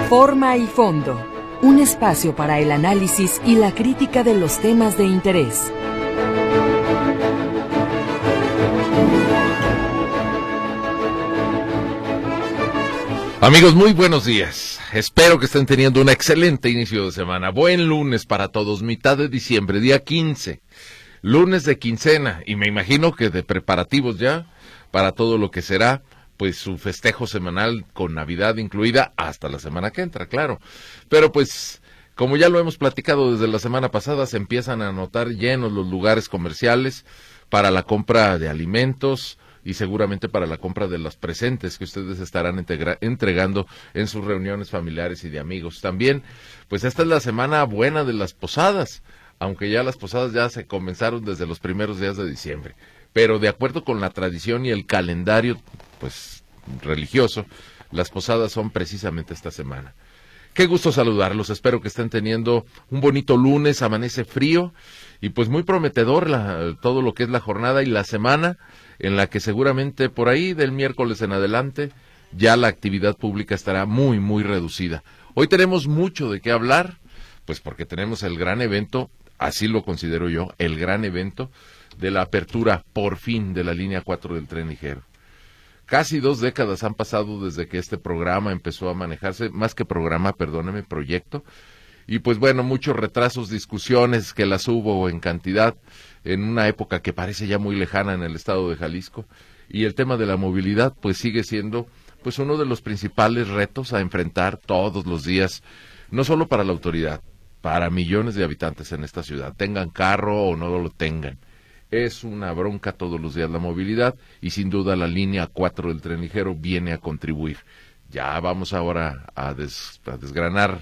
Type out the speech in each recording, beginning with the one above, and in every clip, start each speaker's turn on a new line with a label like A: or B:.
A: Forma y fondo, un espacio para el análisis y la crítica de los temas de interés.
B: Amigos, muy buenos días. Espero que estén teniendo un excelente inicio de semana. Buen lunes para todos, mitad de diciembre, día 15. Lunes de quincena, y me imagino que de preparativos ya para todo lo que será pues su festejo semanal con Navidad incluida hasta la semana que entra, claro. Pero pues, como ya lo hemos platicado desde la semana pasada, se empiezan a notar llenos los lugares comerciales para la compra de alimentos y seguramente para la compra de los presentes que ustedes estarán entregando en sus reuniones familiares y de amigos. También, pues esta es la semana buena de las posadas, aunque ya las posadas ya se comenzaron desde los primeros días de diciembre. Pero de acuerdo con la tradición y el calendario, pues, religioso, las posadas son precisamente esta semana. Qué gusto saludarlos, espero que estén teniendo un bonito lunes, amanece frío y pues muy prometedor todo lo que es la jornada y la semana, en la que seguramente por ahí del miércoles en adelante ya la actividad pública estará muy, muy reducida. Hoy tenemos mucho de qué hablar, pues porque tenemos el gran evento, así lo considero yo, el gran evento de la apertura, por fin, de la línea 4 del tren ligero. Casi 2 décadas han pasado desde que este programa empezó a manejarse, más que programa, perdóneme, proyecto, y pues bueno, muchos retrasos, discusiones que las hubo en cantidad, en una época que parece ya muy lejana en el estado de Jalisco, y el tema de la movilidad pues sigue siendo pues uno de los principales retos a enfrentar todos los días, no solo para la autoridad, para millones de habitantes en esta ciudad, tengan carro o no lo tengan. Es una bronca todos los días la movilidad y sin duda la línea 4 del tren ligero viene a contribuir. Ya vamos ahora a desgranar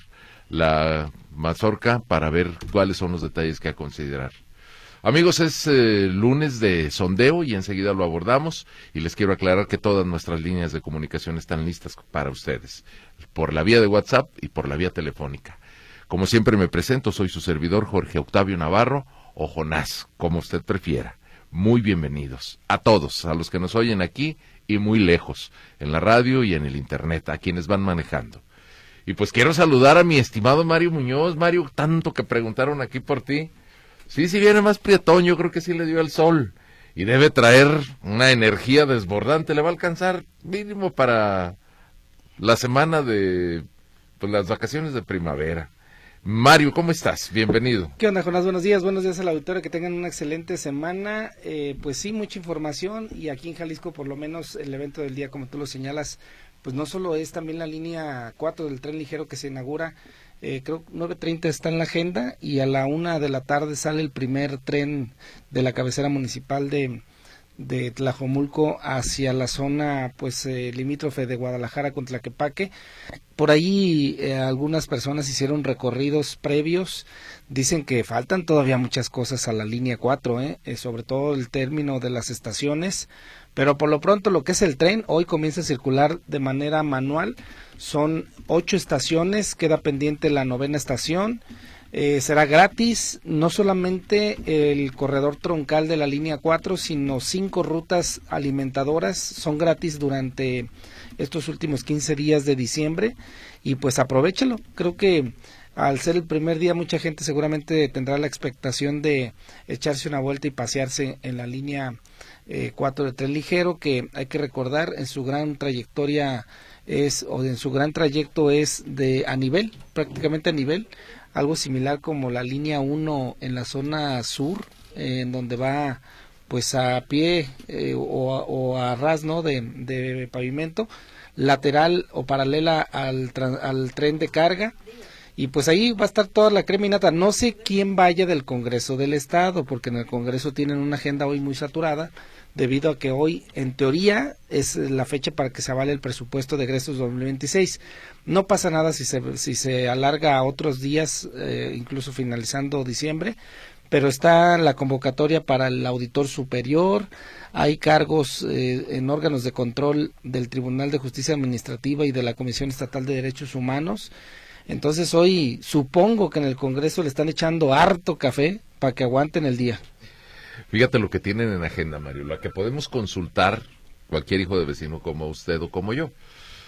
B: la mazorca para ver cuáles son los detalles que a considerar. Amigos, es lunes de sondeo y enseguida lo abordamos y les quiero aclarar que todas nuestras líneas de comunicación están listas para ustedes, por la vía de WhatsApp y por la vía telefónica. Como siempre me presento, soy su servidor Jorge Octavio Navarro, o Jonás, como usted prefiera. Muy bienvenidos a todos, a los que nos oyen aquí y muy lejos, en la radio y en el internet, a quienes van manejando. Y pues quiero saludar a mi estimado Mario Muñoz. Mario, tanto que preguntaron aquí por ti. Sí viene más prietón, yo creo que sí le dio el sol. Y debe traer una energía desbordante, le va a alcanzar mínimo para la semana de pues, las vacaciones de primavera. Mario, ¿cómo estás? Bienvenido.
C: ¿Qué onda, Jonás? Buenos días a la auditoría, que tengan una excelente semana. Pues sí, mucha información y aquí en Jalisco por lo menos el evento del día, como tú lo señalas, pues no solo es también la línea 4 del tren ligero que se inaugura, creo 9:30 está en la agenda y a la 1 de la tarde sale el primer tren de la cabecera municipal de Tlajomulco hacia la zona pues limítrofe de Guadalajara con Tlaquepaque. Por ahí algunas personas hicieron recorridos previos, dicen que faltan todavía muchas cosas a la línea 4, sobre todo el término de las estaciones, pero por lo pronto lo que es el tren hoy comienza a circular de manera manual, son 8 estaciones, queda pendiente la 9ª estación. Será gratis, no solamente el corredor troncal de la línea 4, sino 5 rutas alimentadoras son gratis durante estos últimos 15 días de diciembre y pues aprovéchalo. Creo que al ser el primer día mucha gente seguramente tendrá la expectación de echarse una vuelta y pasearse en la línea 4 de tren ligero, que hay que recordar en su gran trayectoria en su gran trayecto es a nivel, prácticamente a nivel, algo similar como la línea 1 en la zona sur, en donde va pues a pie o a ras, ¿no?, de pavimento, lateral o paralela al tren de carga, y pues ahí va a estar toda la crema innata. No sé quién vaya del Congreso del Estado, porque en el Congreso tienen una agenda hoy muy saturada, debido a que hoy, en teoría, es la fecha para que se avale el presupuesto de egresos 2026. No pasa nada si se alarga a otros días, incluso finalizando diciembre, pero está la convocatoria para el auditor superior, hay cargos en órganos de control del Tribunal de Justicia Administrativa y de la Comisión Estatal de Derechos Humanos. Entonces hoy supongo que en el Congreso le están echando harto café para que aguanten el día.
B: Fíjate lo que tienen en agenda, Mario, lo que podemos consultar cualquier hijo de vecino como usted o como yo.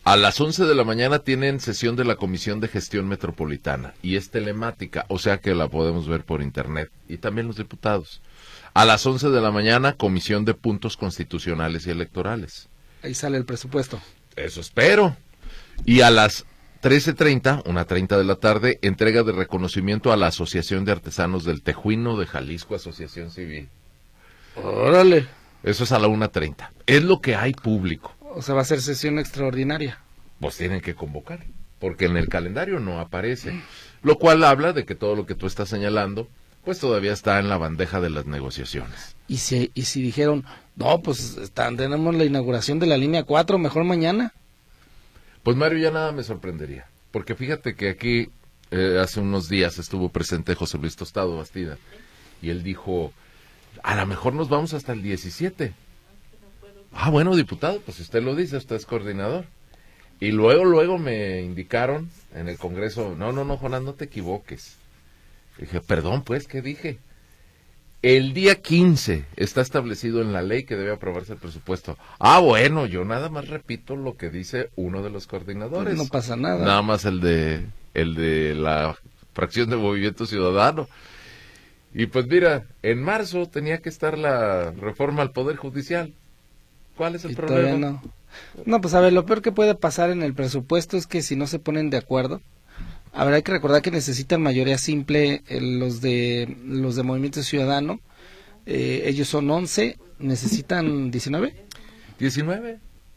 B: A las 11 de la mañana tienen sesión de la Comisión de Gestión Metropolitana y es telemática, o sea que la podemos ver por internet, y también los diputados. A las 11 de la mañana, Comisión de Puntos Constitucionales y Electorales.
C: Ahí sale el presupuesto.
B: Eso espero. Y a las 13:30, 1:30 de la tarde, entrega de reconocimiento a la Asociación de Artesanos del Tejuino de Jalisco, Asociación Civil.
C: Órale.
B: Eso es a la 1:30. Es lo que hay público.
C: O sea, va a ser sesión extraordinaria.
B: Pues tienen que convocar, porque en el calendario no aparece. Lo cual habla de que todo lo que tú estás señalando, pues todavía está en la bandeja de las negociaciones.
C: Y si dijeron, no, pues tenemos la inauguración de la línea 4, mejor mañana.
B: Pues Mario, ya nada me sorprendería, porque fíjate que aquí hace unos días estuvo presente José Luis Tostado Bastida, y él dijo, a lo mejor nos vamos hasta el 17. Ah, bueno, diputado, pues si usted lo dice, usted es coordinador. Y luego me indicaron en el Congreso, no, Jonás, no te equivoques. Dije, perdón, pues, ¿qué dije? El día 15 está establecido en la ley que debe aprobarse el presupuesto. Ah, bueno, yo nada más repito lo que dice uno de los coordinadores.
C: No pasa nada.
B: Nada más el de la fracción de Movimiento Ciudadano. Y pues mira, en marzo tenía que estar la reforma al Poder Judicial. ¿Cuál es el problema?
C: No, pues a ver, lo peor que puede pasar en el presupuesto es que si no se ponen de acuerdo, habrá que recordar que necesitan mayoría simple los de Movimiento Ciudadano, ellos son 11, necesitan 19.
B: 19.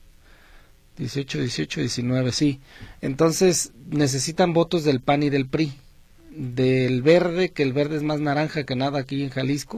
C: 18, 19, sí. Entonces necesitan votos del PAN y del PRI, del Verde, que el Verde es más naranja que nada aquí en Jalisco.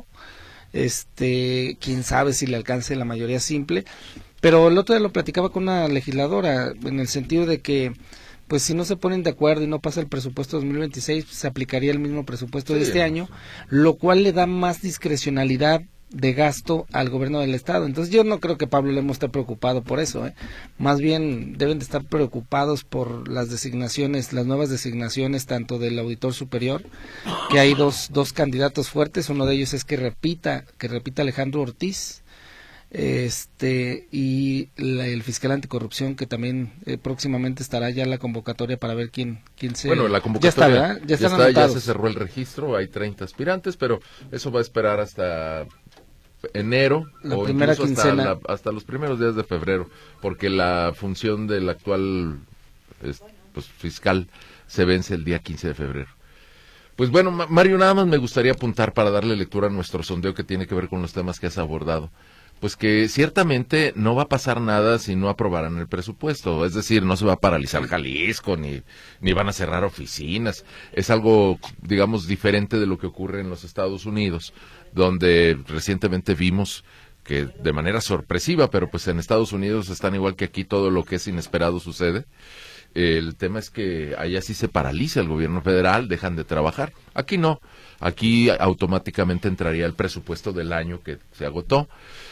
C: Quién sabe si le alcance la mayoría simple, pero el otro día lo platicaba con una legisladora en el sentido de que pues si no se ponen de acuerdo y no pasa el presupuesto 2026, pues, se aplicaría el mismo presupuesto de este año, lo cual le da más discrecionalidad de gasto al gobierno del estado. Entonces yo no creo que Pablo Lemos esté preocupado por eso, más bien deben de estar preocupados por las designaciones, las nuevas designaciones tanto del auditor superior, que hay dos candidatos fuertes, uno de ellos es que repita Alejandro Ortiz, y el fiscal anticorrupción, que también próximamente estará ya en la convocatoria para ver quién se...
B: Bueno, la convocatoria
C: ya está,
B: ya se cerró el registro, hay 30 aspirantes, pero eso va a esperar hasta enero
C: la
B: o
C: primera
B: incluso
C: quincena.
B: hasta los primeros días de febrero, porque la función del actual fiscal se vence el día 15 de febrero. Pues bueno, Mario, nada más me gustaría apuntar para darle lectura a nuestro sondeo que tiene que ver con los temas que has abordado. Pues que ciertamente no va a pasar nada si no aprobaran el presupuesto, es decir, no se va a paralizar Jalisco, ni van a cerrar oficinas, es algo, digamos, diferente de lo que ocurre en los Estados Unidos, donde recientemente vimos que de manera sorpresiva, pero pues en Estados Unidos están igual que aquí, todo lo que es inesperado sucede. El tema es que allá sí se paraliza el gobierno federal, dejan de trabajar, aquí no, aquí automáticamente entraría el presupuesto del año que se agotó.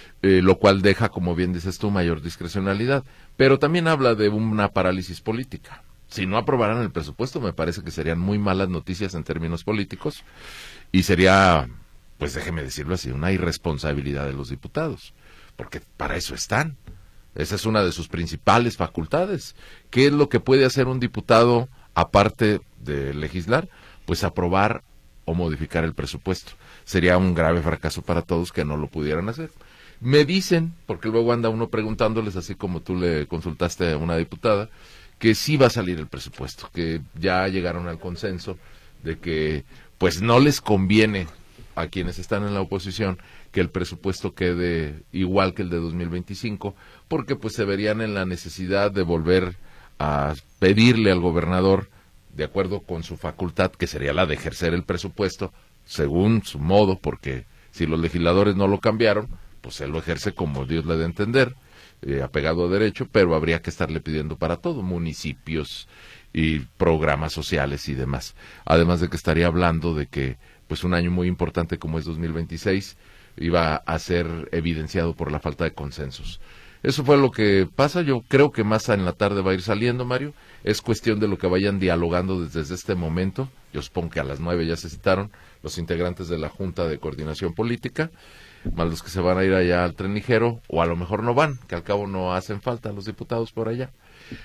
B: Lo cual deja, como bien dices tú, mayor discrecionalidad, pero también habla de una parálisis política. Si no aprobaran el presupuesto, me parece que serían muy malas noticias en términos políticos y sería, pues déjeme decirlo así, una irresponsabilidad de los diputados, porque para eso están. Esa es una de sus principales facultades. ¿Qué es lo que puede hacer un diputado aparte de legislar? Pues aprobar o modificar el presupuesto. Sería un grave fracaso para todos que no lo pudieran hacer. Me dicen, porque luego anda uno preguntándoles, así como tú le consultaste a una diputada, que sí va a salir el presupuesto, que ya llegaron al consenso de que pues no les conviene a quienes están en la oposición que el presupuesto quede igual que el de 2025, porque pues se verían en la necesidad de volver a pedirle al gobernador, de acuerdo con su facultad, que sería la de ejercer el presupuesto, según su modo, porque si los legisladores no lo cambiaron, pues él lo ejerce como Dios le dé a entender, apegado a derecho, pero habría que estarle pidiendo para todo, municipios y programas sociales y demás. Además de que estaría hablando de que pues un año muy importante como es 2026 iba a ser evidenciado por la falta de consensos. Eso fue lo que pasa, yo creo que más en la tarde va a ir saliendo, Mario, es cuestión de lo que vayan dialogando desde este momento, yo supongo que a las 9 ya se citaron los integrantes de la Junta de Coordinación Política, más los que se van a ir allá al Tren Ligero, o a lo mejor no van, que al cabo no hacen falta los diputados por allá.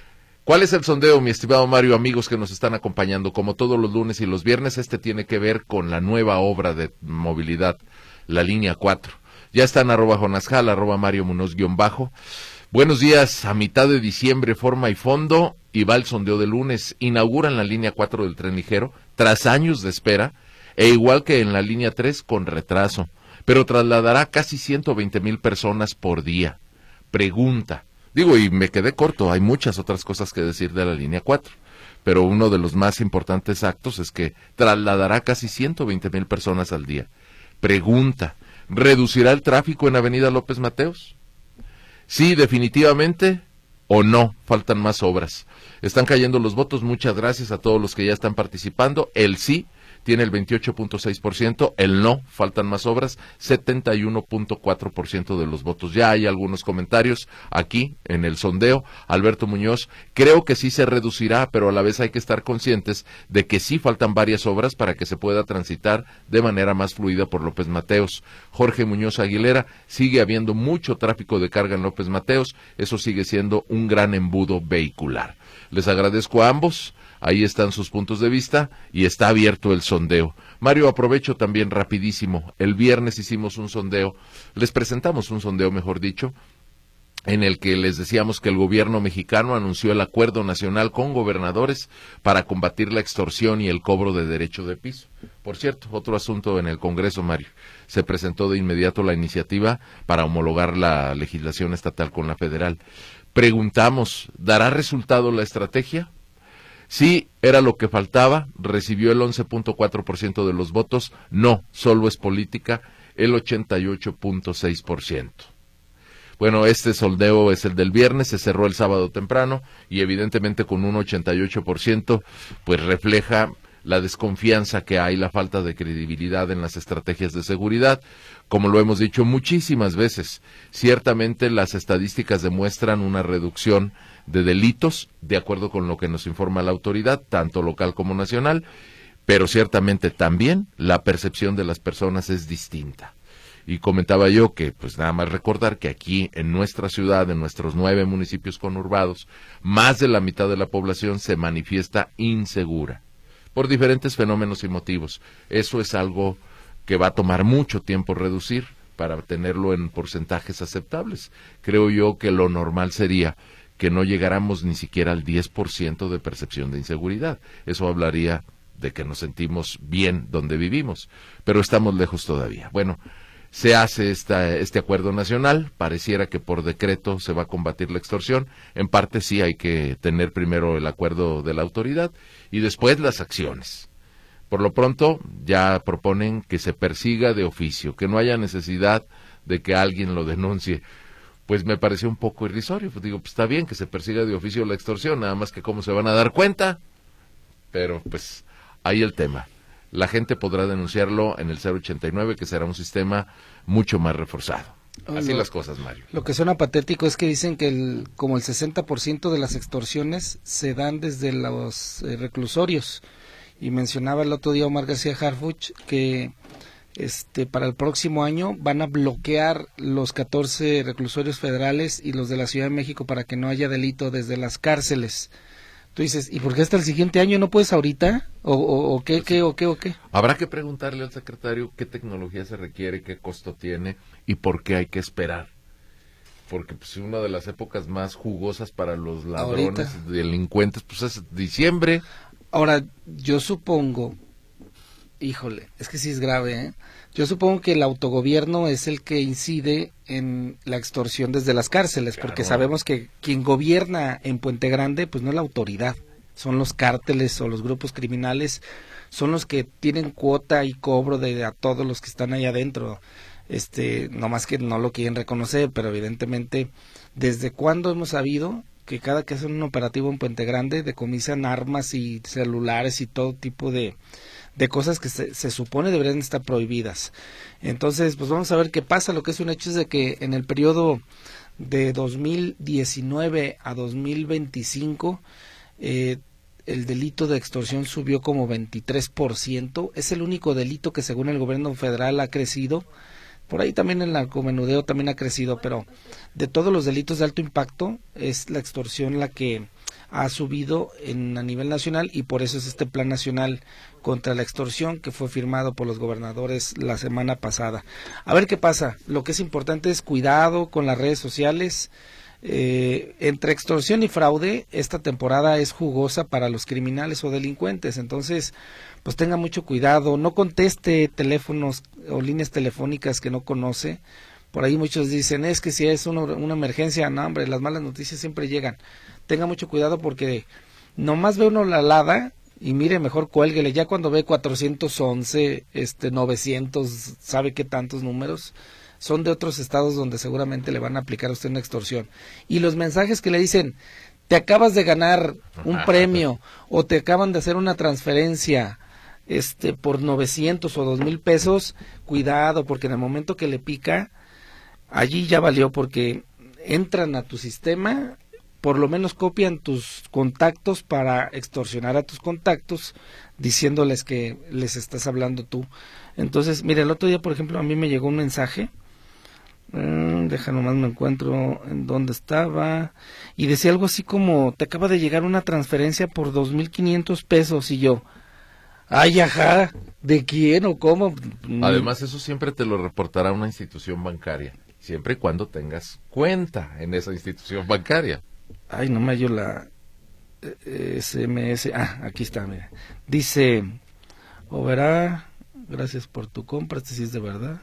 B: ¿Cuál es el sondeo, mi estimado Mario, amigos que nos están acompañando? Como todos los lunes y los viernes, este tiene que ver con la nueva obra de movilidad, la línea 4. Ya está en @jonasjal, @Mario Munoz _. Buenos días, a mitad de diciembre, forma y fondo, y va el sondeo de lunes. Inauguran la línea 4 del tren ligero, tras años de espera, e igual que en la línea 3, con retraso, pero trasladará casi 120,000 personas por día. Pregunta, digo, y me quedé corto, hay muchas otras cosas que decir de la línea 4, pero uno de los más importantes actos es que trasladará casi 120,000 personas al día. Pregunta, ¿reducirá el tráfico en Avenida López Mateos? Sí, definitivamente, o no, faltan más obras. Están cayendo los votos, muchas gracias a todos los que ya están participando. El sí tiene el 28.6%, el no, faltan más obras, 71.4% de los votos. Ya hay algunos comentarios aquí en el sondeo. Alberto Muñoz, creo que sí se reducirá, pero a la vez hay que estar conscientes de que sí faltan varias obras para que se pueda transitar de manera más fluida por López Mateos. Jorge Muñoz Aguilera, sigue habiendo mucho tráfico de carga en López Mateos, eso sigue siendo un gran embudo vehicular. Les agradezco a ambos. Ahí están sus puntos de vista y está abierto el sondeo. Mario, aprovecho también rapidísimo. El viernes hicimos un sondeo, les presentamos un sondeo, mejor dicho, en el que les decíamos que el gobierno mexicano anunció el acuerdo nacional con gobernadores para combatir la extorsión y el cobro de derecho de piso. Por cierto, otro asunto en el Congreso, Mario. Se presentó de inmediato la iniciativa para homologar la legislación estatal con la federal. Preguntamos, ¿dará resultado la estrategia? Sí, era lo que faltaba, recibió el 11.4% de los votos, no, solo es política, el 88.6%. Bueno, este sondeo es el del viernes, se cerró el sábado temprano y evidentemente con un 88%, pues refleja la desconfianza que hay, la falta de credibilidad en las estrategias de seguridad. Como lo hemos dicho muchísimas veces, ciertamente las estadísticas demuestran una reducción de delitos, de acuerdo con lo que nos informa la autoridad, tanto local como nacional, pero ciertamente también la percepción de las personas es distinta. Y comentaba yo que, pues nada más recordar que aquí en nuestra ciudad, en nuestros 9 municipios conurbados, más de la mitad de la población se manifiesta insegura, por diferentes fenómenos y motivos. Eso es algo que va a tomar mucho tiempo reducir para tenerlo en porcentajes aceptables. Creo yo que lo normal sería que no llegáramos ni siquiera al 10% de percepción de inseguridad. Eso hablaría de que nos sentimos bien donde vivimos, pero estamos lejos todavía. Bueno, se hace este acuerdo nacional, pareciera que por decreto se va a combatir la extorsión. En parte sí hay que tener primero el acuerdo de la autoridad y después las acciones. Por lo pronto ya proponen que se persiga de oficio, que no haya necesidad de que alguien lo denuncie. Pues me pareció un poco irrisorio, pues digo, pues está bien que se persiga de oficio la extorsión, nada más que cómo se van a dar cuenta, pero pues ahí el tema. La gente podrá denunciarlo en el 089, que será un sistema mucho más reforzado. Así las cosas, Mario.
C: Lo que suena patético es que dicen que como el 60% de las extorsiones se dan desde los reclusorios, y mencionaba el otro día Omar García Harfuch que para el próximo año van a bloquear los 14 reclusorios federales y los de la Ciudad de México para que no haya delito desde las cárceles. Tú dices, ¿y por qué hasta el siguiente año no puedes ahorita? ¿O qué?
B: Habrá que preguntarle al secretario qué tecnología se requiere, qué costo tiene y por qué hay que esperar. Porque pues una de las épocas más jugosas para los ladrones, delincuentes, pues es diciembre.
C: Ahora, yo supongo, híjole, es que sí es grave, ¿eh? Yo supongo que el autogobierno es el que incide en la extorsión desde las cárceles, claro, porque sabemos que quien gobierna en Puente Grande, pues no es la autoridad, son los cárteles o los grupos criminales, son los que tienen cuota y cobro de a todos los que están ahí adentro. No más que no lo quieren reconocer, pero evidentemente, ¿desde cuándo hemos sabido que cada que hacen un operativo en Puente Grande decomisan armas y celulares y todo tipo de cosas que se supone deberían estar prohibidas? Entonces, pues vamos a ver qué pasa. Lo que es un hecho es de que en el periodo de 2019 a 2025 el delito de extorsión subió como 23%. Es el único delito que según el gobierno federal ha crecido. Por ahí también el narcomenudeo también ha crecido, pero de todos los delitos de alto impacto es la extorsión la que ha subido a nivel nacional, y por eso es este plan nacional contra la extorsión que fue firmado por los gobernadores la semana pasada. A ver qué pasa. Lo que es importante es cuidado con las redes sociales. Entre extorsión y fraude, esta temporada es jugosa para los criminales o delincuentes, entonces pues tenga mucho cuidado, no conteste teléfonos o líneas telefónicas que no conoce. Por ahí muchos dicen, es que si es una emergencia, no hombre, las malas noticias siempre llegan. Tenga mucho cuidado porque nomás ve uno la alada y mire, mejor cuélguele. Ya cuando ve 411, 900, sabe qué tantos números son de otros estados donde seguramente le van a aplicar a usted una extorsión. Y los mensajes que le dicen, te acabas de ganar un premio o te acaban de hacer una transferencia por 900 o 2,000 pesos, cuidado, porque en el momento que le pica, allí ya valió, porque entran a tu sistema, por lo menos copian tus contactos para extorsionar a tus contactos, diciéndoles que les estás hablando tú. Entonces, mire, el otro día, por ejemplo, a mí me llegó un mensaje, deja nomás me encuentro en dónde estaba, y decía algo así como, te acaba de llegar una transferencia por 2,500 pesos, y yo, ay, ajá, ¿de quién o cómo?
B: Además, eso siempre te lo reportará una institución bancaria, siempre y cuando tengas cuenta en esa institución bancaria.
C: Ay, no me hallo la SMS, aquí está, mira, dice, o verá, gracias por tu compra, sí es de verdad,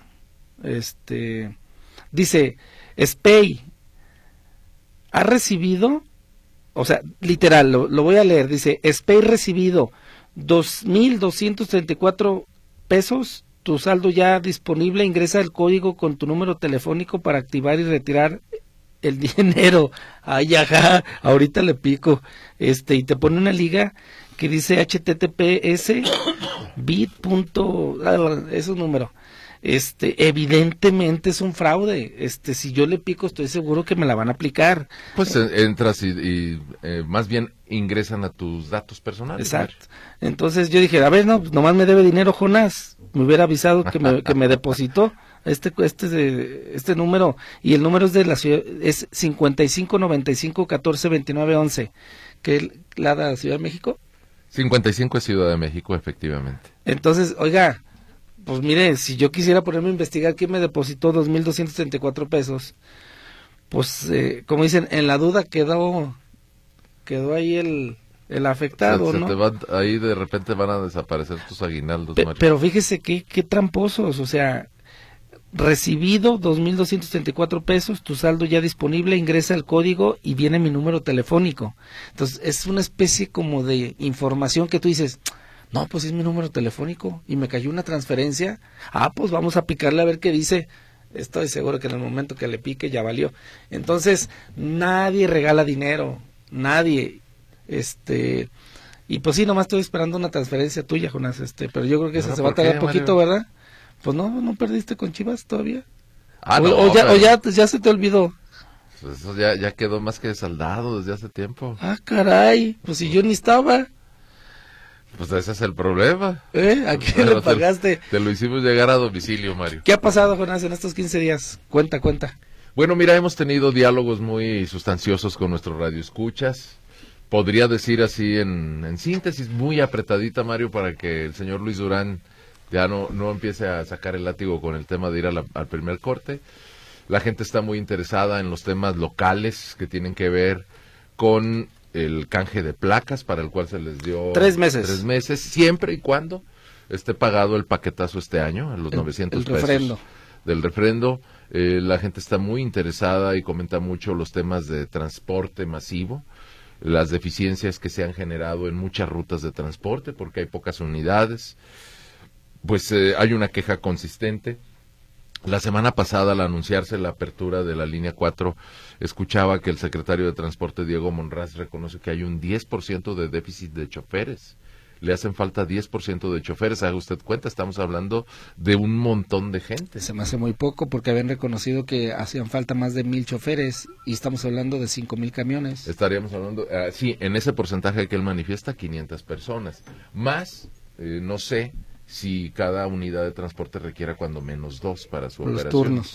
C: dice, SPEI, ha recibido, o sea, literal, lo voy a leer, dice, SPEI recibido 2,234 pesos, tu saldo ya disponible, ingresa el código con tu número telefónico para activar y retirar el dinero. Ay, ajá, ahorita le pico, y te pone una liga que dice https bit. Es un número. Evidentemente es un fraude. Si yo le pico, estoy seguro que me la van a aplicar.
B: Pues entras y más bien ingresan a tus datos personales.
C: Exacto. Entonces yo dije, a ver, no, pues nomás me debe dinero Jonás. Me hubiera avisado que me depositó este número, y el número es de la ciudad, es 55 95 14 29 11, que es la de la Ciudad de México.
B: 55 es Ciudad de México, efectivamente.
C: Entonces, oiga, pues mire, si yo quisiera ponerme a investigar quién me depositó 2,234 pesos, pues como dicen, en la duda quedó ahí el afectado, ¿no?
B: Ahí de repente van a desaparecer tus aguinaldos, Mario.
C: Pero fíjese qué tramposos, o sea, recibido 2,234 pesos, tu saldo ya disponible, ingresa el código y viene mi número telefónico. Entonces, es una especie como de información que tú dices, no, pues es mi número telefónico y me cayó una transferencia, pues vamos a picarle a ver qué dice. Estoy seguro que en el momento que le pique ya valió. Entonces, nadie regala dinero, nadie, y pues sí, nomás estoy esperando una transferencia tuya, Jonás, pero yo creo que esa se va a tardar poquito, Mario, ¿verdad? Pues no perdiste con Chivas todavía. O ya se te olvidó.
B: Pues eso ya quedó más que saldado desde hace tiempo.
C: Caray, pues si yo ni estaba.
B: Pues ese es el problema.
C: ¿A quién le pagaste?
B: Te lo hicimos llegar a domicilio, Mario.
C: ¿Qué ha pasado, Jonás, en estos 15 días? Cuenta.
B: Bueno, mira, hemos tenido diálogos muy sustanciosos con nuestros radioescuchas. Podría decir así en síntesis, muy apretadita, Mario, para que el señor Luis Durán ya no empiece a sacar el látigo con el tema de ir al primer corte. La gente está muy interesada en los temas locales que tienen que ver con el canje de placas, para el cual se les dio
C: 3 meses.
B: 3 meses, siempre y cuando esté pagado el paquetazo este año, a los 900 pesos
C: refrendo.
B: Del refrendo. La gente está muy interesada y comenta mucho los temas de transporte masivo, las deficiencias que se han generado en muchas rutas de transporte, porque hay pocas unidades. Pues hay una queja consistente. La semana pasada, al anunciarse la apertura de la línea 4, escuchaba que el secretario de Transporte, Diego Monraz, reconoce que hay un 10% de déficit de choferes. Le hacen falta 10% de choferes. Haga usted cuenta, estamos hablando de un montón de gente.
C: Se me hace muy poco, porque habían reconocido que hacían falta más de 1,000 choferes y estamos hablando de 5,000 camiones.
B: Estaríamos hablando, sí, en ese porcentaje que él manifiesta, 500 personas. Más, no sé si cada unidad de transporte requiera cuando menos 2 para su operación.
C: Los turnos.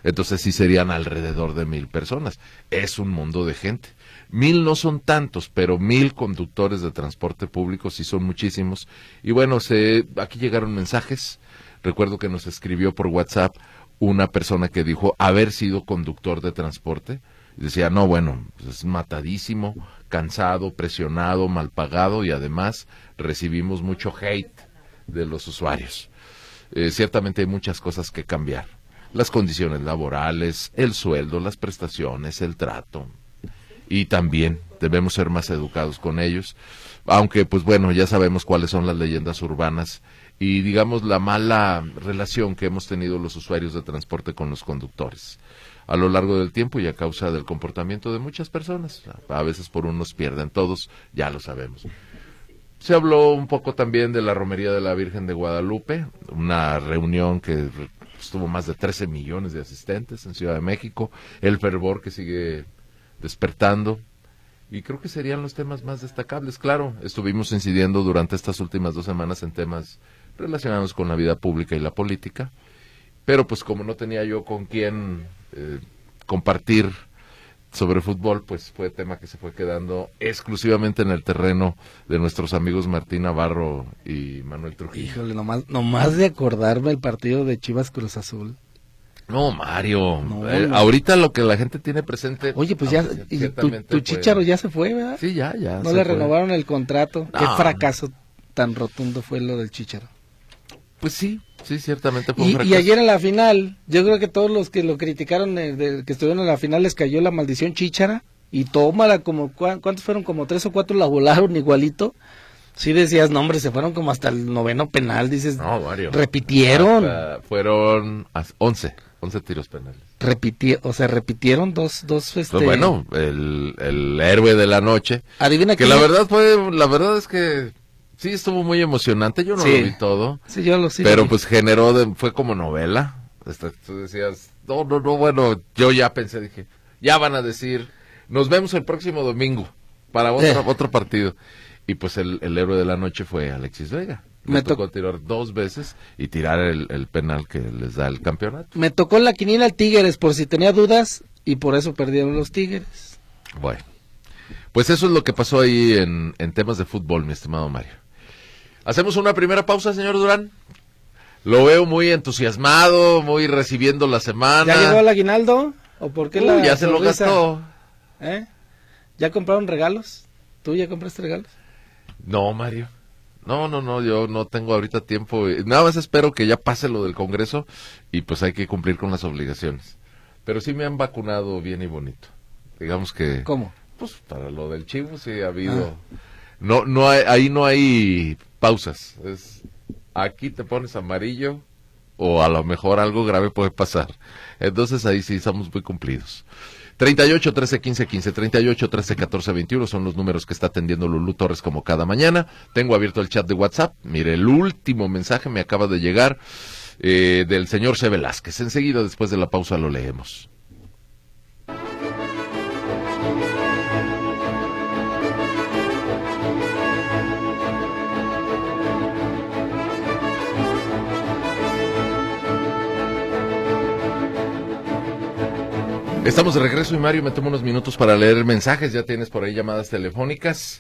B: entonces sí serían alrededor de 1,000 personas. Es un mundo de gente. 1,000 no son tantos, pero 1,000 conductores de transporte público sí son muchísimos. Y bueno, aquí llegaron mensajes. Recuerdo que nos escribió por WhatsApp una persona que dijo haber sido conductor de transporte. Y decía, no, bueno, pues es matadísimo, cansado, presionado, mal pagado y además recibimos mucho hate de los usuarios. Ciertamente hay muchas cosas que cambiar. Las condiciones laborales, el sueldo, las prestaciones, el trato. Y también debemos ser más educados con ellos. Aunque, pues bueno, ya sabemos cuáles son las leyendas urbanas y, digamos, la mala relación que hemos tenido los usuarios de transporte con los conductores a lo largo del tiempo y a causa del comportamiento de muchas personas. A veces por unos pierden todos, ya lo sabemos. Se habló un poco también de la Romería de la Virgen de Guadalupe, una reunión que tuvo más de 13 millones de asistentes en Ciudad de México, el fervor que sigue despertando, y creo que serían los temas más destacables. Claro, estuvimos incidiendo durante estas últimas 2 semanas en temas relacionados con la vida pública y la política, pero pues como no tenía yo con quién compartir sobre fútbol, pues fue tema que se fue quedando exclusivamente en el terreno de nuestros amigos Martín Navarro y Manuel Trujillo.
C: Híjole, nomás de acordarme el partido de Chivas Cruz Azul.
B: No, Mario, ahorita lo que la gente tiene presente...
C: Oye, pues ya, tu Chícharo ya se fue, ¿verdad?
B: Sí, ya.
C: No le renovaron el contrato. No. Qué fracaso tan rotundo fue lo del Chícharo.
B: Pues sí, ciertamente fue un fracaso.
C: Y ayer en la final, yo creo que todos los que lo criticaron, que estuvieron en la final, les cayó la maldición Chíchara, y tómala, como, ¿cuántos fueron? Como 3 o 4 la volaron igualito. Sí decías, no hombre, se fueron como hasta el 9º penal, dices,
B: no, Mario.
C: Repitieron.
B: Fueron 11 tiros penales.
C: Repitieron dos
B: Pues bueno, el héroe de la noche.
C: Adivina
B: que la verdad es que sí estuvo muy emocionante, yo no lo vi todo.
C: Sí, yo lo sí.
B: Pero pues fue como novela. Tú decías, no, bueno, yo ya pensé, dije, ya van a decir, nos vemos el próximo domingo para otro partido. Y pues el héroe de la noche fue Alexis Vega. Me tocó tirar 2 veces y tirar el penal que les da el campeonato.
C: Me tocó la quiniela al Tigres por si tenía dudas y por eso perdieron los Tigres.
B: Bueno, pues eso es lo que pasó ahí en temas de fútbol, mi estimado Mario. ¿Hacemos una primera pausa, señor Durán? Lo veo muy entusiasmado, muy recibiendo la semana.
C: ¿Ya llegó el aguinaldo? ¿O por qué
B: ya se lo gastó?
C: ¿Ya compraron regalos? ¿Tú ya compraste regalos?
B: No, Mario. No, yo no tengo ahorita tiempo. Nada más espero que ya pase lo del Congreso y pues hay que cumplir con las obligaciones. Pero sí me han vacunado bien y bonito. Digamos que...
C: ¿Cómo?
B: Pues para lo del chivo sí ha habido... Ahí no hay pausas. Aquí te pones amarillo o a lo mejor algo grave puede pasar. Entonces ahí sí estamos muy cumplidos. 38 13 15 15, 38 13 14 21 son los números que está atendiendo Lulú Torres como cada mañana. Tengo abierto el chat de WhatsApp. Mire, el último mensaje me acaba de llegar del señor C. Velázquez. Enseguida, después de la pausa, lo leemos. Estamos de regreso y Mario, me tomo unos minutos para leer mensajes. Ya tienes por ahí llamadas telefónicas.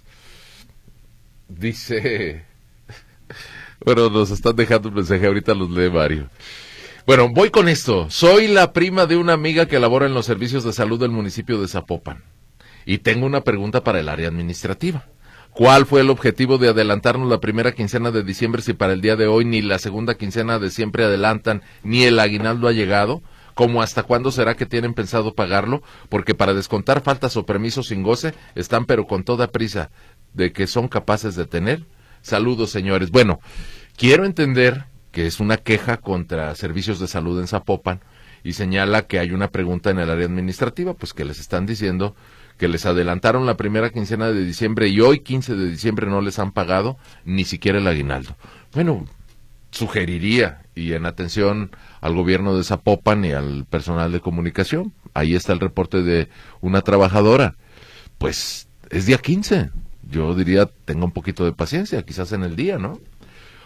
B: Dice... Bueno, nos están dejando un mensaje, ahorita los lee Mario. Bueno, voy con esto. Soy la prima de una amiga que labora en los servicios de salud del municipio de Zapopan. Y tengo una pregunta para el área administrativa. ¿Cuál fue el objetivo de adelantarnos la primera quincena de diciembre si para el día de hoy ni la segunda quincena de siempre adelantan, ni el aguinaldo ha llegado? ¿Cómo hasta cuándo será que tienen pensado pagarlo? Porque para descontar faltas o permisos sin goce están pero con toda prisa de que son capaces de tener. Saludos, señores. Bueno, quiero entender que es una queja contra servicios de salud en Zapopan y señala que hay una pregunta en el área administrativa, pues que les están diciendo que les adelantaron la primera quincena de diciembre y hoy 15 de diciembre no les han pagado ni siquiera el aguinaldo. Bueno, sugeriría, y en atención al gobierno de Zapopan y al personal de comunicación, ahí está el reporte de una trabajadora, pues es día 15, yo diría tenga un poquito de paciencia, quizás en el día, ¿no?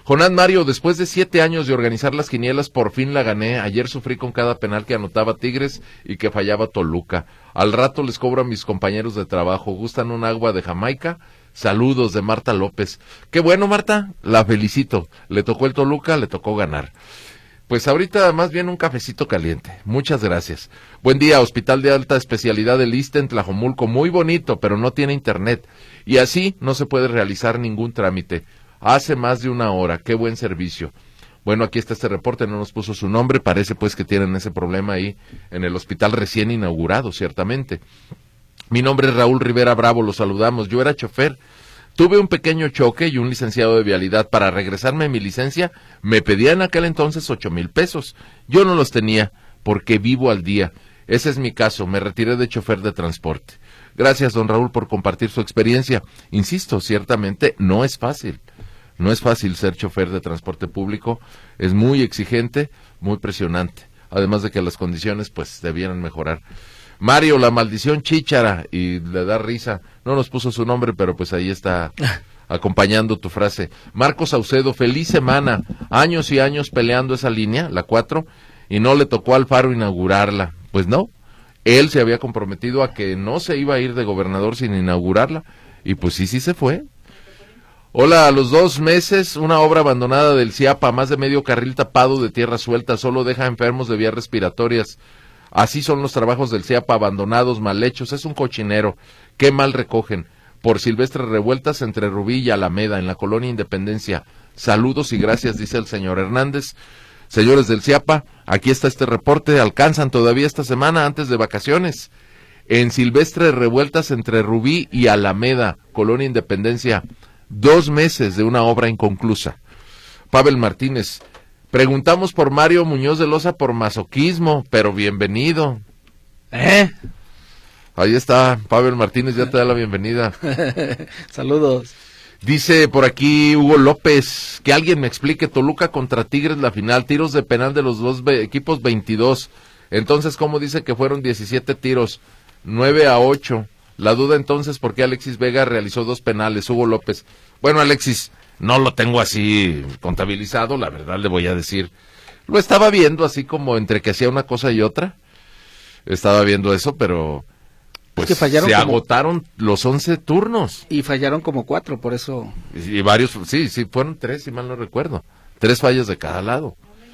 B: Jonás Mario, después de 7 años de organizar las quinielas, por fin la gané. Ayer sufrí con cada penal que anotaba Tigres y que fallaba Toluca. Al rato les cobro a mis compañeros de trabajo. ¿Gustan un agua de Jamaica? Saludos de Marta López. Qué bueno, Marta, la felicito. Le tocó el Toluca, le tocó ganar. Pues ahorita más bien un cafecito caliente. Muchas gracias. Buen día, Hospital de Alta Especialidad del ISSSTE en Tlajomulco. Muy bonito, pero no tiene internet. Y así no se puede realizar ningún trámite. Hace más de 1 hora. Qué buen servicio. Bueno, aquí está este reporte, no nos puso su nombre. Parece pues que tienen ese problema ahí en el hospital recién inaugurado, ciertamente. Mi nombre es Raúl Rivera Bravo, los saludamos. Yo era chofer. Tuve un pequeño choque y un licenciado de vialidad. Para regresarme a mi licencia, me pedía en aquel entonces 8,000 pesos. Yo no los tenía, porque vivo al día. Ese es mi caso, me retiré de chofer de transporte. Gracias, don Raúl, por compartir su experiencia. Insisto, ciertamente no es fácil. No es fácil ser chofer de transporte público. Es muy exigente, muy presionante. Además de que las condiciones, pues, debieran mejorar. Mario, la maldición chíchara, y le da risa, no nos puso su nombre, pero pues ahí está acompañando tu frase. Marcos Saucedo, feliz semana, años y años peleando esa línea, la 4, y no le tocó al Faro inaugurarla. Pues no, él se había comprometido a que no se iba a ir de gobernador sin inaugurarla, y pues sí se fue. Hola, a los 2 meses, una obra abandonada del CIAPA, más de medio carril tapado de tierra suelta, solo deja enfermos de vías respiratorias. Así son los trabajos del CIAPA, abandonados, mal hechos, es un cochinero. Qué mal recogen. Por Silvestre Revueltas, entre Rubí y Alameda, en la colonia Independencia. Saludos y gracias, dice el señor Hernández. Señores del CIAPA, aquí está este reporte. ¿Alcanzan todavía esta semana antes de vacaciones? En Silvestre Revueltas, entre Rubí y Alameda, colonia Independencia. 2 meses de una obra inconclusa. Pavel Martínez. Preguntamos por Mario Muñoz de Loza por masoquismo, pero bienvenido. Ahí está, Pavel Martínez, ya te da la bienvenida.
C: Saludos.
B: Dice por aquí Hugo López, que alguien me explique, Toluca contra Tigres la final, tiros de penal de los dos equipos 22. Entonces, ¿cómo dice que fueron 17 tiros? 9-8. La duda entonces, ¿por qué Alexis Vega realizó 2 penales? Hugo López. Bueno, Alexis, no lo tengo así contabilizado, la verdad le voy a decir. Lo estaba viendo así como entre que hacía una cosa y otra. Estaba viendo eso, pero pues es que se agotaron los 11 turnos.
C: Y fallaron como 4, por eso.
B: Y varios, sí, fueron 3, si mal no recuerdo. 3 fallas de cada lado.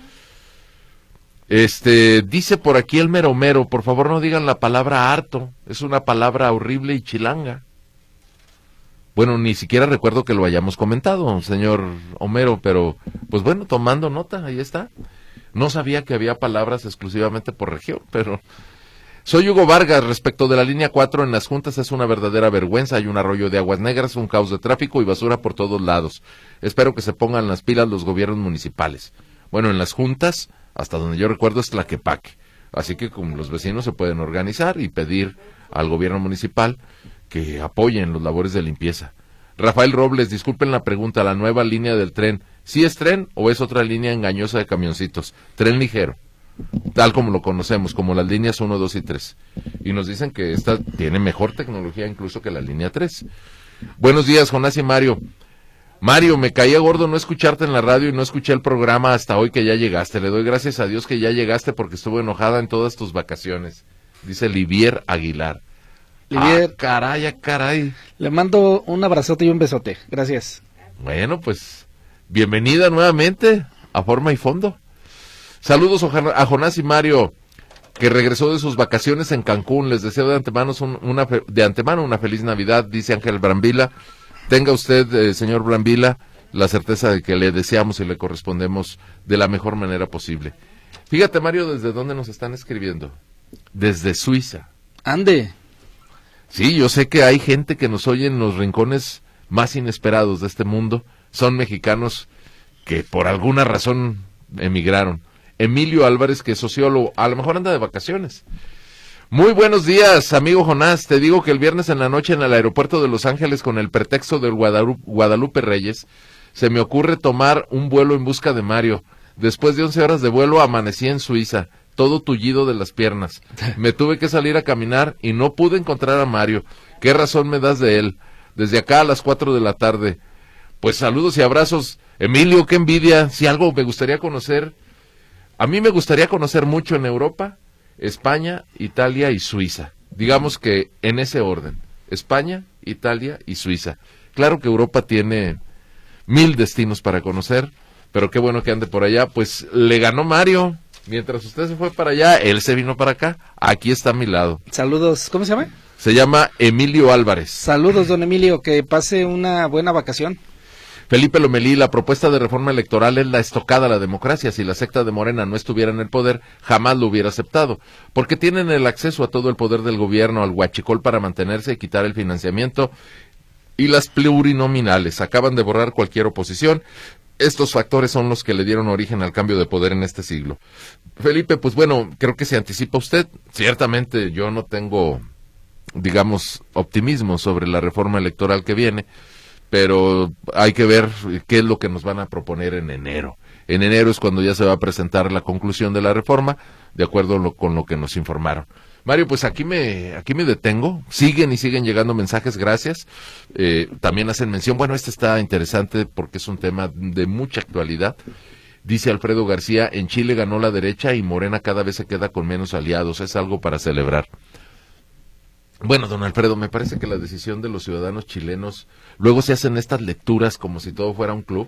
B: Dice por aquí el Mero, por favor no digan la palabra harto. Es una palabra horrible y chilanga. Bueno, ni siquiera recuerdo que lo hayamos comentado, señor Homero, pero pues bueno, tomando nota, ahí está. No sabía que había palabras exclusivamente por región, pero... Soy Hugo Vargas, respecto de la línea 4 en las juntas es una verdadera vergüenza, hay un arroyo de aguas negras, un caos de tráfico y basura por todos lados. Espero que se pongan las pilas los gobiernos municipales. Bueno, en las juntas, hasta donde yo recuerdo, es Tlaquepaque, así que como los vecinos se pueden organizar y pedir al gobierno municipal que apoyen los labores de limpieza. Rafael Robles, disculpen la pregunta, la nueva línea del tren, ¿sí es tren o es otra línea engañosa de camioncitos? Tren ligero, tal como lo conocemos, como las líneas 1, 2 y 3. Y nos dicen que esta tiene mejor tecnología incluso que la línea 3. Buenos días, Jonás y Mario. Mario, me caía gordo no escucharte en la radio y no escuché el programa hasta hoy que ya llegaste. Le doy gracias a Dios que ya llegaste porque estuve enojada en todas tus vacaciones. Dice Livier Aguilar.
C: Livier,
B: caray.
C: Le mando un abrazote y un besote. Gracias.
B: Bueno, pues, bienvenida nuevamente a Forma y Fondo. Saludos a Jonás y Mario, que regresó de sus vacaciones en Cancún. Les deseo de antemano una feliz Navidad, dice Ángel Brambila. Tenga usted, señor Brambila, la certeza de que le deseamos y le correspondemos de la mejor manera posible. Fíjate, Mario, ¿desde dónde nos están escribiendo? Desde Suiza.
C: Ande.
B: Sí, yo sé que hay gente que nos oye en los rincones más inesperados de este mundo. Son mexicanos que por alguna razón emigraron. Emilio Álvarez, que es sociólogo, a lo mejor anda de vacaciones. Muy buenos días, amigo Jonás. Te digo que el viernes en la noche en el aeropuerto de Los Ángeles, con el pretexto del Guadalupe Reyes, se me ocurre tomar un vuelo en busca de Mario. Después de 11 horas de vuelo amanecí en Suiza, todo tullido de las piernas. Me tuve que salir a caminar y no pude encontrar a Mario. ¿Qué razón me das de él? Desde acá a las 4 de la tarde. Pues saludos y abrazos Emilio, qué envidia. Si algo me gustaría conocer, a mí me gustaría conocer mucho en Europa, España, Italia y Suiza. Digamos que en ese orden, España, Italia y Suiza. Claro que Europa tiene 1000 destinos para conocer, pero qué bueno que ande por allá. Pues le ganó Mario. Mientras usted se fue para allá, él se vino para acá. Aquí está a mi lado.
C: Saludos, ¿cómo se llama?
B: Se llama Emilio Álvarez.
C: Saludos, don Emilio, que pase una buena vacación.
B: Felipe Lomelí, la propuesta de reforma electoral es la estocada a la democracia. Si la secta de Morena no estuviera en el poder, jamás lo hubiera aceptado. Porque tienen el acceso a todo el poder del gobierno, al huachicol para mantenerse y quitar el financiamiento. Y las plurinominales acaban de borrar cualquier oposición. Estos factores son los que le dieron origen al cambio de poder en este siglo. Felipe, pues bueno, creo que se anticipa usted. Ciertamente yo no tengo, digamos, optimismo sobre la reforma electoral que viene, pero hay que ver qué es lo que nos van a proponer en enero. En enero es cuando ya se va a presentar la conclusión de la reforma, de acuerdo con lo que nos informaron. Mario, pues aquí me detengo. Siguen y siguen llegando mensajes, gracias. También hacen mención, bueno, este está interesante porque es un tema de mucha actualidad. Dice Alfredo García, en Chile ganó la derecha y Morena cada vez se queda con menos aliados. Es algo para celebrar. Bueno, don Alfredo, me parece que la decisión de los ciudadanos chilenos, luego se hacen estas lecturas como si todo fuera un club.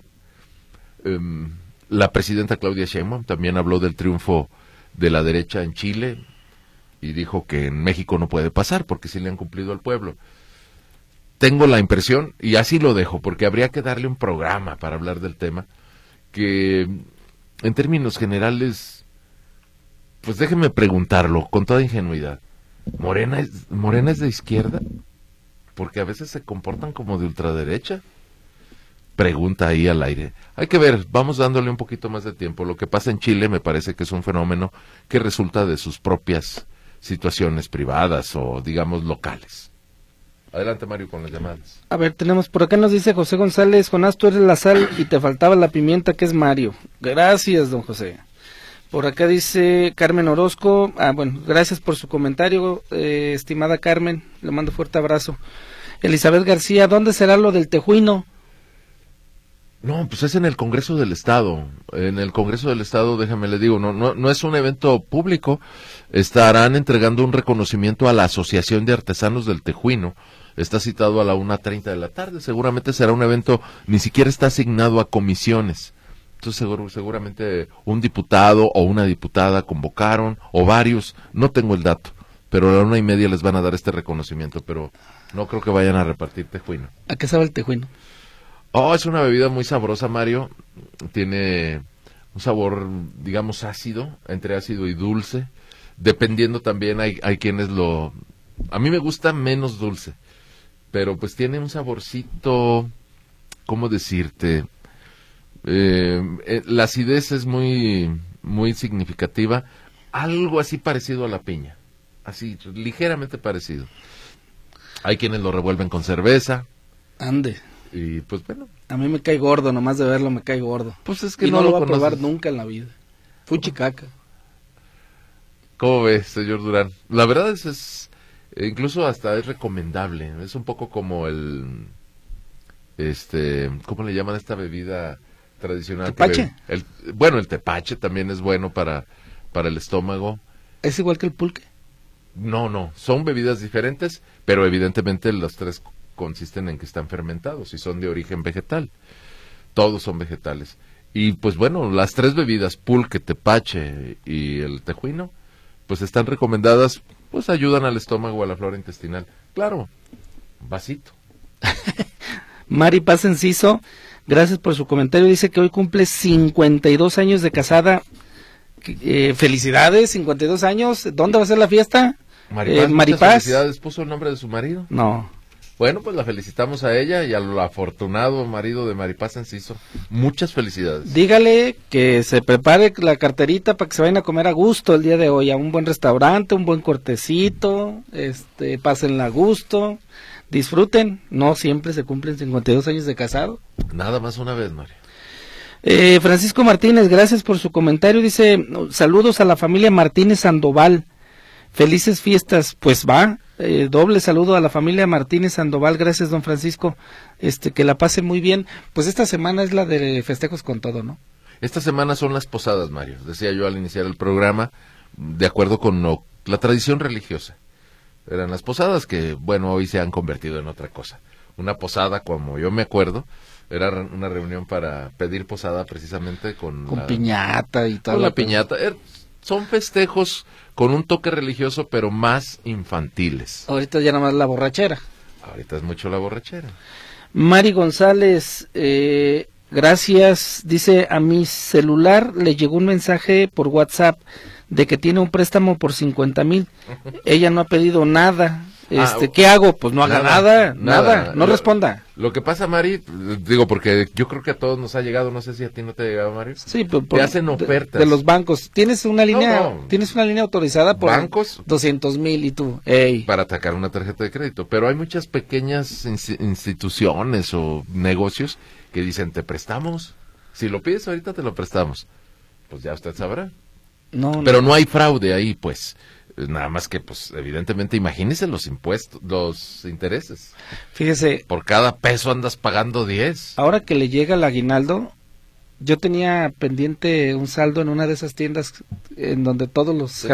B: La presidenta Claudia Sheinbaum también habló del triunfo de la derecha en Chile y dijo que en México no puede pasar porque sí le han cumplido al pueblo. Tengo la impresión, y así lo dejo, porque habría que darle un programa para hablar del tema, que en términos generales, pues déjeme preguntarlo con toda ingenuidad. ¿Morena es de izquierda? Porque a veces se comportan como de ultraderecha. Pregunta ahí al aire. Hay que ver, vamos dándole un poquito más de tiempo. Lo que pasa en Chile me parece que es un fenómeno que resulta de sus propias situaciones privadas o, digamos, locales. Adelante, Mario, con las llamadas.
C: A ver, tenemos por acá, nos dice José González, Jonás, tú eres la sal y te faltaba la pimienta, que es Mario. Gracias, don José. Por acá dice Carmen Orozco, bueno, gracias por su comentario, estimada Carmen, le mando fuerte abrazo. Elizabeth García, ¿dónde será lo del tejuino?
B: No, pues es en el Congreso del Estado. En el Congreso del Estado, déjame le digo, no es un evento público. Estarán entregando un reconocimiento a la Asociación de Artesanos del Tejuino. Está citado a la 1:30 de la tarde. Seguramente será un evento, ni siquiera está asignado a comisiones. Entonces seguramente un diputado o una diputada convocaron, o varios, no tengo el dato, pero a la 1:30 les van a dar este reconocimiento, pero no creo que vayan a repartir tejuino.
C: ¿A qué sabe el tejuino?
B: Oh, es una bebida muy sabrosa, Mario. Tiene un sabor, digamos, ácido, entre ácido y dulce. Dependiendo también, hay quienes lo... A mí me gusta menos dulce, pero pues tiene un saborcito, ¿cómo decirte? La acidez es muy, muy significativa. Algo así parecido a la piña. Así, ligeramente parecido. Hay quienes lo revuelven con cerveza.
C: Ande.
B: Y pues bueno.
C: A mí me cae gordo, nomás de verlo me cae gordo.
B: Pues es que
C: y no lo voy a
B: conoces.
C: probar nunca en la vida. Fuchicaca.
B: ¿Cómo ves, señor Durán? La verdad es incluso hasta es recomendable. Es un poco como el, ¿cómo le llaman a esta bebida tradicional?
C: ¿Tepache?
B: Bueno, el tepache también es bueno para el estómago.
C: ¿Es igual que el pulque?
B: No, son bebidas diferentes, pero evidentemente los tres consisten en que están fermentados y son de origen vegetal. Todos son vegetales. Y pues bueno, las tres bebidas, pulque, tepache y el tejuino, pues están recomendadas, pues ayudan al estómago, a la flora intestinal. Claro, vasito.
C: Mari Paz Enciso, gracias por su comentario, dice que hoy cumple 52 años de casada. Felicidades, 52 años. ¿Dónde va a ser la fiesta?
B: Maripaz. Felicidades, ¿puso el nombre de su marido?
C: No.
B: Bueno, pues la felicitamos a ella y al afortunado marido de Maripaz Enciso. Muchas felicidades.
C: Dígale que se prepare la carterita para que se vayan a comer a gusto el día de hoy, a un buen restaurante, un buen cortecito, pásenla a gusto, disfruten. No siempre se cumplen 52 años de casado.
B: Nada más una vez, María.
C: Francisco Martínez, gracias por su comentario. Dice, saludos a la familia Martínez Sandoval. Felices fiestas. Pues va, doble saludo a la familia Martínez Sandoval, gracias don Francisco, que la pasen muy bien. Pues esta semana es la de festejos con todo, ¿no?
B: Esta semana son las posadas, Mario, decía yo al iniciar el programa, de acuerdo con la tradición religiosa. Eran las posadas que, bueno, hoy se han convertido en otra cosa. Una posada, como yo me acuerdo, era una reunión para pedir posada precisamente con
C: piñata y tal.
B: Con la piñata. Son festejos con un toque religioso, pero más infantiles.
C: Ahorita ya nada más la borrachera.
B: Ahorita es mucho la borrachera.
C: Mari González, gracias, dice, a mi celular le llegó un mensaje por WhatsApp de que tiene un préstamo por 50,000. Ella no ha pedido nada. ¿Qué hago? Pues no haga nada, no responda.
B: Lo que pasa, Mari, digo, porque yo creo que a todos nos ha llegado, no sé si a ti no te ha llegado, Mario.
C: Sí,
B: te hacen ofertas
C: de los bancos. Tienes una línea, tienes una línea autorizada por
B: bancos
C: 200,000 y tú, ey,
B: para atacar una tarjeta de crédito, pero hay muchas pequeñas instituciones o negocios que dicen, te prestamos, si lo pides ahorita te lo prestamos, pues ya usted sabrá. Pero no hay fraude ahí, pues. Nada más que, pues, evidentemente, imagínese los impuestos, los intereses.
C: Fíjese.
B: Por cada peso andas pagando 10.
C: Ahora que le llega el aguinaldo, yo tenía pendiente un saldo en una de esas tiendas en donde todos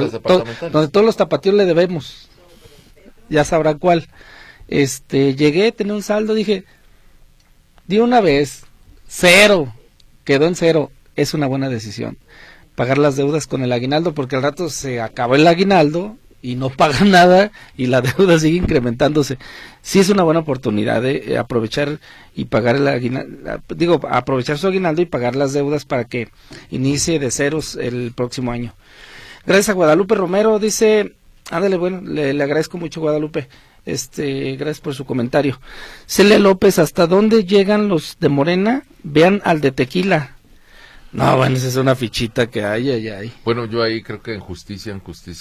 C: los tapatíos le debemos. Ya sabrá cuál. Llegué, tenía un saldo, dije, di una vez, 0, quedó en 0, es una buena decisión. Pagar las deudas con el aguinaldo, porque al rato se acabó el aguinaldo y no pagan nada y la deuda sigue incrementándose. Sí es una buena oportunidad de aprovechar y pagar el aguinaldo, aprovechar su aguinaldo y pagar las deudas para que inicie de ceros el próximo año. Gracias a Guadalupe Romero, dice, ándale, bueno, le agradezco mucho, Guadalupe, gracias por su comentario. Celia López, ¿hasta dónde llegan los de Morena? Vean al de Tequila. No, bueno, esa es una fichita que hay.
B: Bueno, yo ahí creo que en justicia,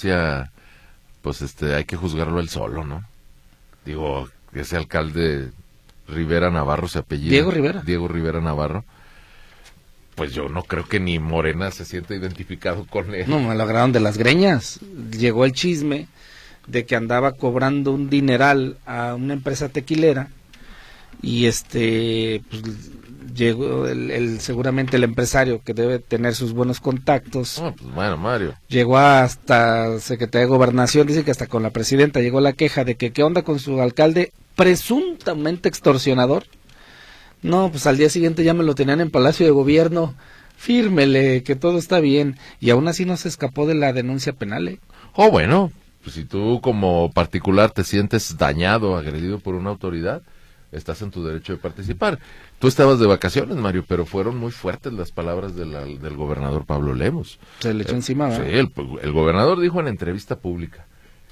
B: pues hay que juzgarlo él solo, ¿no? Digo, ese alcalde Rivera Navarro se apellida. Diego Rivera Navarro. Pues yo no creo que ni Morena se sienta identificado con él.
C: No, me lo agarraron de las greñas. Llegó el chisme de que andaba cobrando un dineral a una empresa tequilera y pues llegó seguramente el empresario que debe tener sus buenos contactos.
B: Pues bueno, Mario.
C: Llegó hasta Secretaría de Gobernación, dice que hasta con la presidenta llegó la queja de que qué onda con su alcalde presuntamente extorsionador. No, pues al día siguiente ya me lo tenían en Palacio de Gobierno. Fírmele, que todo está bien. Y aún así no se escapó de la denuncia penal,
B: bueno, pues si tú como particular te sientes dañado, agredido por una autoridad, estás en tu derecho de participar. Tú estabas de vacaciones, Mario, pero fueron muy fuertes las palabras del gobernador Pablo Lemos.
C: Se le echó encima, ¿verdad?
B: Sí, el gobernador dijo en entrevista pública,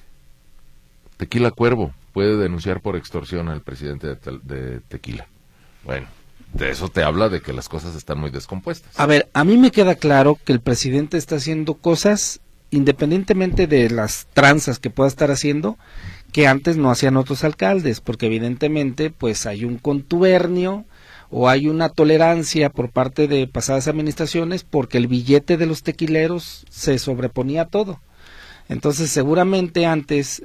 B: Tequila Cuervo puede denunciar por extorsión al presidente de Tequila. Bueno, de eso te habla de que las cosas están muy descompuestas.
C: A ver, a mí me queda claro que el presidente está haciendo cosas, independientemente de las tranzas que pueda estar haciendo, que antes no hacían otros alcaldes, porque evidentemente pues hay un contubernio o hay una tolerancia por parte de pasadas administraciones porque el billete de los tequileros se sobreponía a todo. Entonces seguramente antes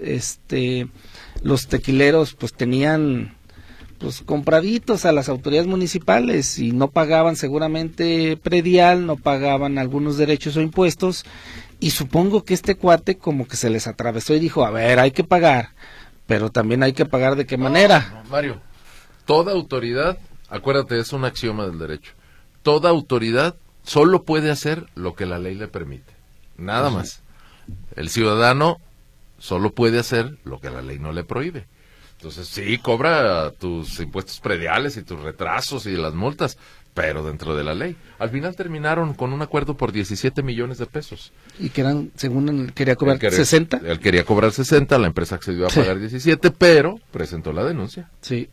C: los tequileros pues tenían pues compraditos a las autoridades municipales y no pagaban seguramente predial, no pagaban algunos derechos o impuestos. Y supongo que este cuate como que se les atravesó y dijo, a ver, hay que pagar, pero también hay que pagar de qué manera.
B: No, Mario, toda autoridad, acuérdate, es un axioma del derecho, toda autoridad solo puede hacer lo que la ley le permite, nada más. El ciudadano solo puede hacer lo que la ley no le prohíbe. Entonces sí, cobra tus impuestos prediales y tus retrasos y las multas, pero dentro de la ley. Al final terminaron con un acuerdo por 17 millones de pesos.
C: Y que eran, según él quería cobrar 60.
B: Él quería cobrar 60, la empresa accedió a pagar 17, pero presentó la denuncia.
C: Sí,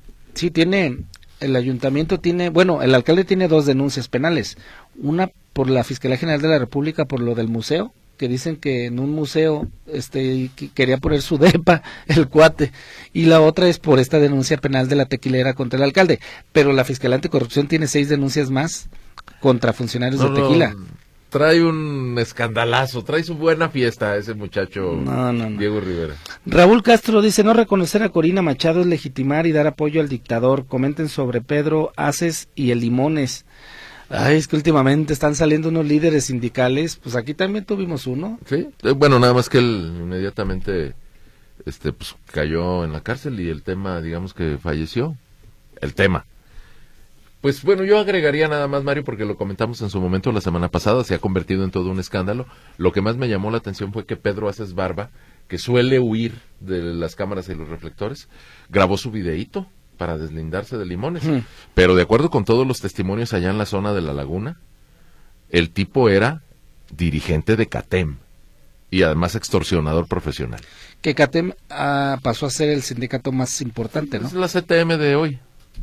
C: el ayuntamiento tiene, el alcalde tiene 2 denuncias penales. Una por la Fiscalía General de la República por lo del museo, que dicen que en un museo quería poner su depa el cuate, y la otra es por esta denuncia penal de la tequilera contra el alcalde, pero la Fiscalía Anticorrupción tiene 6 denuncias más contra funcionarios de Tequila.
B: trae un escandalazo, trae su buena fiesta ese muchacho.
C: No.
B: Diego Rivera.
C: Raúl Castro dice, no reconocer a Corina Machado es legitimar y dar apoyo al dictador. Comenten sobre Pedro Aces y el Limones. Ay, es que últimamente están saliendo unos líderes sindicales, pues aquí también tuvimos uno.
B: Sí, bueno, nada más que él inmediatamente pues cayó en la cárcel y el tema, digamos que falleció. El tema. Pues bueno, yo agregaría nada más, Mario, porque lo comentamos en su momento la semana pasada, se ha convertido en todo un escándalo. Lo que más me llamó la atención fue que Pedro Aces Barba, que suele huir de las cámaras y los reflectores, grabó su videíto para deslindarse de Limones. Pero de acuerdo con todos los testimonios allá en la zona de La Laguna, el tipo era dirigente de CATEM y además extorsionador profesional.
C: Que CATEM pasó a ser el sindicato más importante, ¿no?
B: Es la CTM de hoy.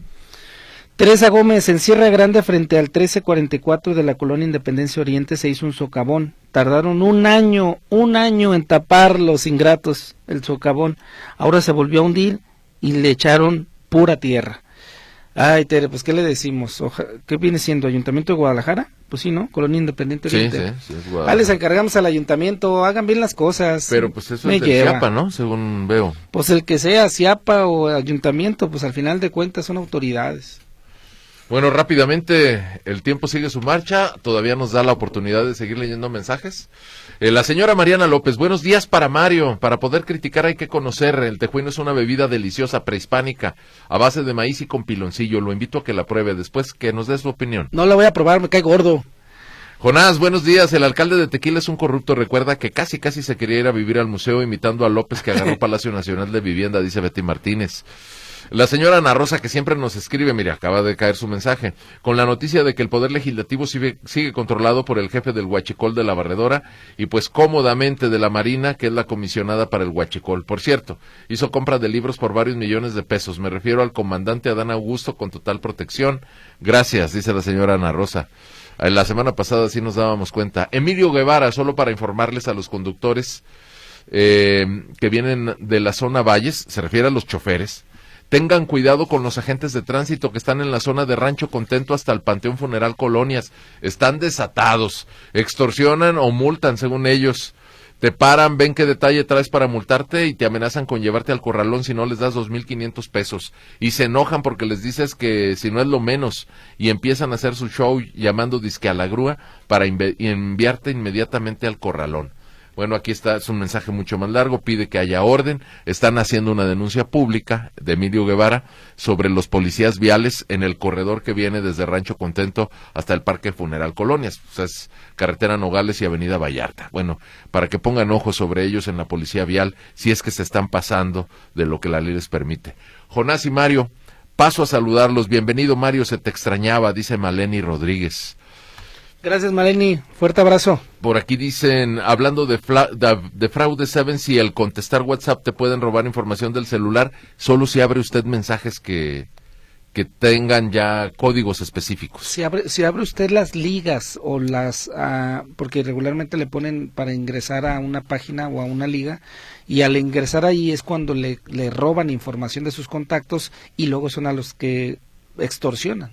C: Teresa Gómez, en Sierra Grande, frente al 1344 de la colonia Independencia Oriente, se hizo un socavón. Tardaron un año en tapar los ingratos, el socavón. Ahora se volvió a hundir y le echaron pura tierra. Ay, Tere, pues, ¿qué le decimos? ¿Qué viene siendo? ¿Ayuntamiento de Guadalajara? Pues sí, ¿no? Colonia Independiente Oriente.
B: Sí, es Guadalajara.
C: Les encargamos al ayuntamiento, hagan bien las cosas.
B: Pero pues eso es del CIAPA, ¿no? Según veo.
C: Pues el que sea, CIAPA o ayuntamiento, pues al final de cuentas son autoridades.
B: Bueno, rápidamente, el tiempo sigue su marcha, todavía nos da la oportunidad de seguir leyendo mensajes. La señora Mariana López, buenos días para Mario. Para poder criticar hay que conocer, el tejuino es una bebida deliciosa prehispánica, a base de maíz y con piloncillo, lo invito a que la pruebe, después que nos dé su opinión.
C: No la voy a probar, me cae gordo.
B: Jonás, buenos días, el alcalde de Tequila es un corrupto, recuerda que casi se quería ir a vivir al museo imitando a López que agarró Palacio Nacional de Vivienda, dice Betty Martínez. La señora Ana Rosa, que siempre nos escribe, mire, acaba de caer su mensaje, con la noticia de que el Poder Legislativo sigue controlado por el jefe del Huachicol de la Barredora y pues cómodamente de la Marina, que es la comisionada para el Huachicol. Por cierto, hizo compra de libros por varios millones de pesos. Me refiero al comandante Adán Augusto con total protección. Gracias, dice la señora Ana Rosa. La semana pasada sí nos dábamos cuenta. Emilio Guevara, solo para informarles a los conductores que vienen de la zona Valles, se refiere a los choferes, tengan cuidado con los agentes de tránsito que están en la zona de Rancho Contento hasta el Panteón Funeral Colonias. Están desatados, extorsionan o multan según ellos. Te paran, ven qué detalle traes para multarte y te amenazan con llevarte al corralón si no les das 2,500 pesos. Y se enojan porque les dices que si no es lo menos y empiezan a hacer su show llamando disque a la grúa para enviarte inmediatamente al corralón. Bueno, aquí está, es un mensaje mucho más largo, pide que haya orden, están haciendo una denuncia pública de Emilio Guevara sobre los policías viales en el corredor que viene desde Rancho Contento hasta el Parque Funeral Colonias, o sea, es carretera Nogales y avenida Vallarta. Bueno, para que pongan ojos sobre ellos en la policía vial, si es que se están pasando de lo que la ley les permite. Jonás y Mario, paso a saludarlos, bienvenido Mario, se te extrañaba, dice Maleni Rodríguez.
C: Gracias, Maleni. Fuerte abrazo.
B: Por aquí dicen, hablando de fraude, ¿saben si al contestar WhatsApp te pueden robar información del celular? Solo si abre usted mensajes que tengan ya códigos específicos.
C: Si abre usted las ligas o porque regularmente le ponen para ingresar a una página o a una liga, y al ingresar ahí es cuando le roban información de sus contactos y luego son a los que extorsionan.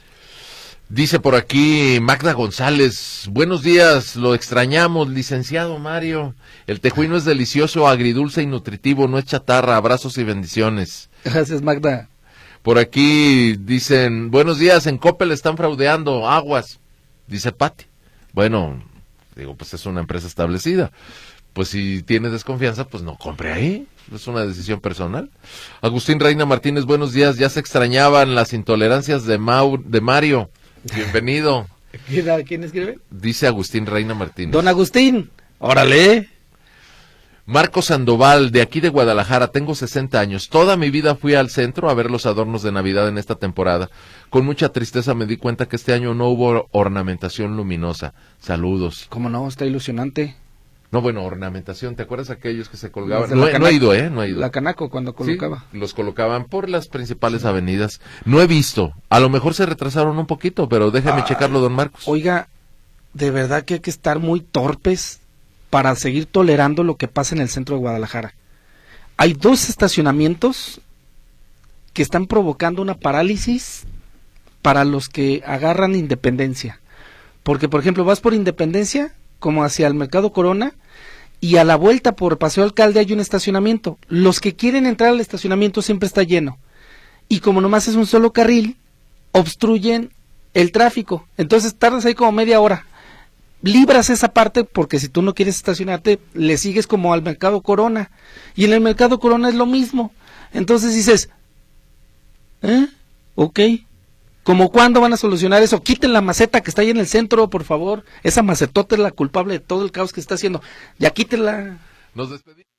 B: Dice por aquí Magda González, buenos días, lo extrañamos, licenciado Mario. El tejuino es delicioso, agridulce y nutritivo, no es chatarra, abrazos y bendiciones.
C: Gracias, Magda.
B: Por aquí dicen, buenos días, en Coppel están fraudeando, aguas, dice Pati. Bueno, digo, pues es una empresa establecida. Pues si tiene desconfianza, pues no compre ahí, es una decisión personal. Agustín Reina Martínez, buenos días, ya se extrañaban las intolerancias de Mario. Bienvenido.
C: ¿Quién escribe?
B: Dice Agustín Reina Martínez.
C: Don Agustín, órale.
B: Marco Sandoval, de aquí de Guadalajara, tengo 60 años. Toda mi vida fui al centro a ver los adornos de Navidad en esta temporada. Con mucha tristeza me di cuenta que este año no hubo ornamentación luminosa. Saludos.
C: ¿Cómo no? Está ilusionante.
B: No, bueno, ornamentación, ¿te acuerdas aquellos que se colgaban? No he ido, no he ido.
C: La Canaco cuando colocaba.
B: Sí, los colocaban por las principales avenidas. No he visto, a lo mejor se retrasaron un poquito, pero déjame checarlo, don Marcos.
C: Oiga, de verdad que hay que estar muy torpes para seguir tolerando lo que pasa en el centro de Guadalajara. Hay 2 estacionamientos que están provocando una parálisis para los que agarran Independencia. Porque, por ejemplo, vas por Independencia, como hacia el Mercado Corona, y a la vuelta por Paseo Alcalde hay un estacionamiento. Los que quieren entrar al estacionamiento siempre está lleno. Y como nomás es un solo carril, obstruyen el tráfico. Entonces tardas ahí como media hora. Libras esa parte porque si tú no quieres estacionarte, le sigues como al Mercado Corona. Y en el Mercado Corona es lo mismo. Entonces dices, ok. ¿Cómo cuándo van a solucionar eso? Quiten la maceta que está ahí en el centro, por favor. Esa macetota es la culpable de todo el caos que está haciendo. Ya quítenla.
B: Nos despedimos.